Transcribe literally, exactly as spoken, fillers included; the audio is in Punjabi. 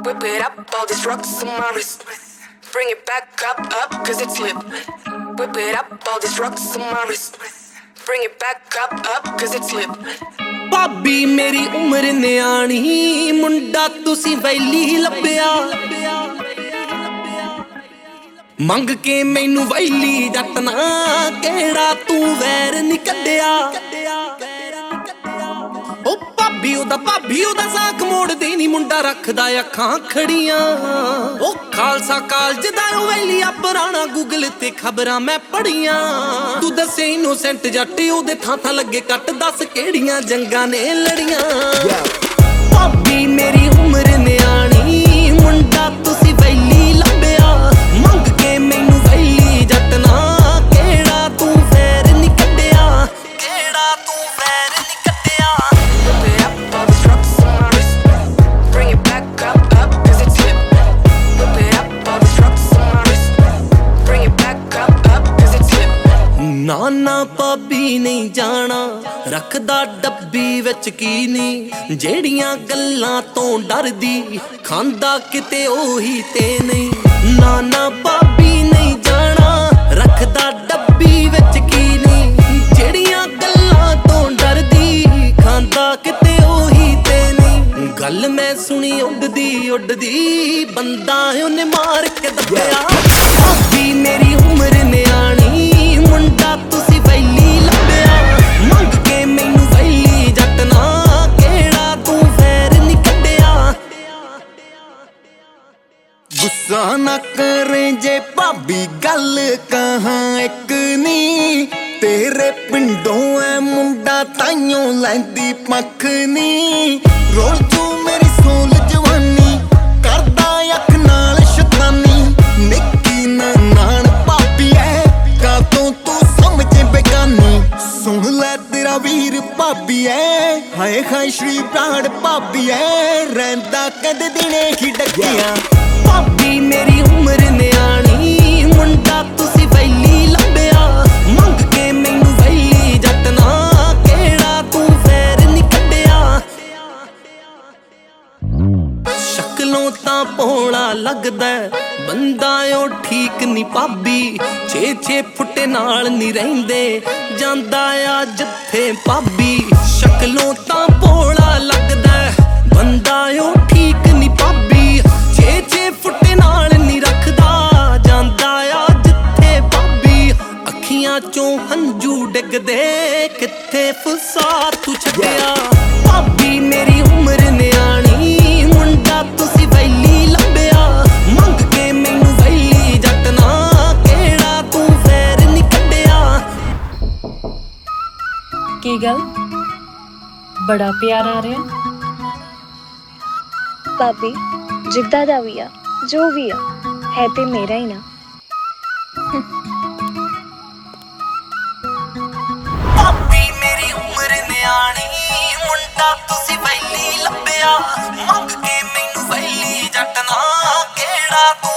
Whip it up, all these rocks on my wrist. Bring it back up, up, cause it's lit. Whip it up, all these rocks on my wrist. Bring it back up, up, cause it's lit. ਭਾਬੀ ਮੇਰੀ ਉਮਰ ਨਿਆਣੀ ਮੁੰਡਾ ਤੁਸੀਂ ਵੈਲੀ ਲੱਭਿਆ ਮੰਗ ਕੇ ਮੈਨੂੰ ਵੈਲੀ ਜੱਟ ਨਾ ਕਿਹੜਾ ਤੂੰ ਵੈਰ ਨੀ ਕੱਢਿਆ ਓ ਭਾਬੀ ਉਹਦਾ ਭਾਬੀ ਉਹਦਾ ਸਾਖ ਮੋੜਦੀ ਨੀ ਮੁੰਡਾ ਰੱਖਦਾ ਅੱਖਾਂ ਖੜੀਆਂ ਓ ਖਾਲਸਾ ਕਾਲਜ ਦਾ ਉਹ ਵੈਲੀ ਆ ਪੁਰਾਣਾ ਗੂਗਲ ਤੇ ਖਬਰਾਂ ਮੈਂ ਪੜੀਆਂ ਤੂੰ ਦੱਸੇ ਇਨੋਸੈਂਟ ਜੱਟ ਉਹਦੇ ਥਾਂ ਥਾਂ ਲੱਗੇ ਕੱਟ ਦੱਸ ਕਿਹੜੀਆਂ ਜੰਗਾਂ ਨੇ ਲੜੀਆਂ ਭਾਬੀ ਮੇਰੀ ਉਮਰ ਨਿਆਣੀ ਮੁੰਡਾ ਤੁਸੀਂ ਵੈਲੀ ਲੱਭਿਆ ਮੰਗ ਕੇ ਮੈਨੂੰ ਵੈਲੀ ਜੱਟ ਨਾ ਕਿਹੜਾ ਤੂੰ ਫੇਰ ਨੀ ਕੱਢਿਆ ਕਿਹੜਾ ਤੂੰ ਫੇਰ ਨੀ ਕੱਢਿਆ ਨਾ ਨਾ ਭਾਬੀ ਨਹੀਂ ਜਾਣਾ ਰੱਖਦਾ ਡੱਬੀ ਵਿੱਚ ਕੀ ਨਹੀਂ ਜਿਹੜੀਆਂ ਗੱਲਾਂ ਤੋਂ ਡਰਦੀ ਖਾਂਦਾ ਕਿਤੇ ਉਹੀ ਤੇ ਨਹੀਂ ਨਾ ਨਾ ਭਾਬੀ ਨਹੀਂ ਜਾਣਾ ਰੱਖਦਾ ਡੱਬੀ ਵਿੱਚ ਕੀ ਨਹੀਂ ਜਿਹੜੀਆਂ ਗੱਲਾਂ ਤੋਂ ਡਰਦੀ ਖਾਂਦਾ ਕਿਤੇ ਉਹੀ ਤੇ ਨਹੀਂ ਗੱਲ ਮੈਂ ਸੁਣੀ ਉੱਡਦੀ ਉੱਡਦੀ ਬੰਦਾ ਉਹਨੇ ਮਾਰ ਕੇ ਦੱਬਿਆ ਭਾਬੀ ਮੇਰੀ ਉਮਰ ਨਿਆਣੀ ਮੁੰਡਾ ਤੁਸੀਂ ਵੈਲੀ ਲੱਭਿਆ ਮੰਗ ਕੇ ਮੈਨੂੰ ਵੈਲੀ ਜੱਟ ਨਾ ਕਿਹੜਾ ਤੂੰ ਫੇਰ ਨੀ ਕੱਢਿਆ ਗੁੱਸਾ ਨਾ ਕਰੇ ਜੇ ਭਾਬੀ ਗੱਲ ਕਹਾਂ ਇੱਕ ਨੀ ਤੇਰੇ ਪਿੰਡੋਂ ਐ ਮੁੰਡਾ ਤਾਈਓ ਲੈਂਦੀ ਪੱਖ ਨੀ ਰੋਲ ਤੂੰ ਮੇਰੀ ਸੋਲ ਜਵਾਨੀ ਕਰਦਾ ਅੱਖ ਨਾਲ ਸ਼ੈਤਾਨੀ ਨਿੱਕੀ ਨਾਨ ਭਾਬੀ ਐ ਕਾਤੋਂ ਤੂੰ ਸਮਝੇ ਬੇਗਾਨੀ ਸੁਣ ਲੈ ਤੇਰਾ ਵੀਰ ਭਾਬੀ ਐ ਹਾਏ ਹਾਏ ਸ਼੍ਰੀ ਪ੍ਰਾਣ ਭਾਬੀ ਐ ਰਹਿੰਦਾ ਕਦੇ ਦਿਨੇ ਹੀ ਡੱਕਿਆ ਭਾਬੀ ਮੇਰੀ ਉਮਰ ਨਿਆਣੀ ਮੁੰਡਾ ਤੁਸੀਂ ਵੈਲੀ ਲੱਭਿਆ ਮੰਗ ਕੇ ਮੈਨੂੰ ਵੈਲੀ ਜੱਟ ਨਾ ਕਿਹੜਾ ਤੂੰ ਫੇਰ ਨੀ ਕੱਢਿਆ ਸ਼ਕਲੋਂ ਤਾਂ ਭੋਲਾ ਲੱਗਦਾ ਬੰਦਾ ਉਹ ਠੀਕ ਨੀ ਭਾਬੀ ਛੇ ਛੇ ਫੁੱਟੇ ਨਾਲ ਨੀ ਰਹਿੰਦੇ ਜਾਂਦਾ ਆ ਜਿੱਥੇ ਭਾਬੀ ਸ਼ਕਲੋਂ ਤਾਂ ਭੋਲਾ ਲੱਗਦਾ ਬੰਦਾ ਉਹ ਠੀਕ ਨੀ ਭਾਬੀ ਛੇ ਛੇ ਫੁੱਟੇ ਨਾਲ ਨੀ ਰੱਖਦਾ ਜਾਂਦਾ ਆ ਜਿੱਥੇ ਭਾਬੀ ਅੱਖੀਆਂ ਚੋਂ ਹੰਝੂ ਡਿੱਗਦੇ ਕਿੱਥੇ ਫਸਾ ਤੂੰ ਛੱਡਿਆ ਭਾਬੀ ਮੇਰੀ ਉਮਰ ਨਿਆਣੀ ਮੁੰਡਾ ਤੁਸੀਂ ਵੈਲੀ ਲੱਭਿਆ ਮੰਗ ਕੇ ਮੈਨੂੰ ਵੈਲੀ ਜੱਟ ਨਾ ਕਿਹੜਾ ਤੂੰ ਫੇਰ ਨੀ ਕੱਢਿਆ ਕੀ ਗੱਲ ਬੜਾ ਪਿਆਰ ਆ ਰਿਹਾ ਭਾਬੀ ਜਿੱਦਾਂ ਦਾ ਵੀ ਆ ਜੋ ਵੀ ਆ ਹੈ ਤੇ ਮੇਰਾ ਹੀ ਨਾ ਭਾਬੀ ਮੇਰੀ ਉਮਰ ਨਿਆਣੀ ਮੁੰਡਾ ਤੁਸੀਂ ਵੈਲੀ ਲੱਭਿਆ ਮੰਗ ਕੇ ਮੈਨੂੰ ਵੈਲੀ ਜੱਟ ਨਾ ਕਿਹੜਾ